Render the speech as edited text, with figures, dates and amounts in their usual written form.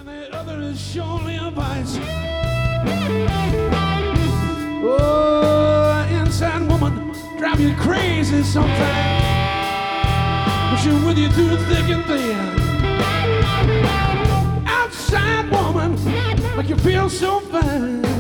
and the other is surely a vice. Oh, inside woman drive you crazy sometimes, but she's with you through thick and thin. Outside woman make you feel so fine.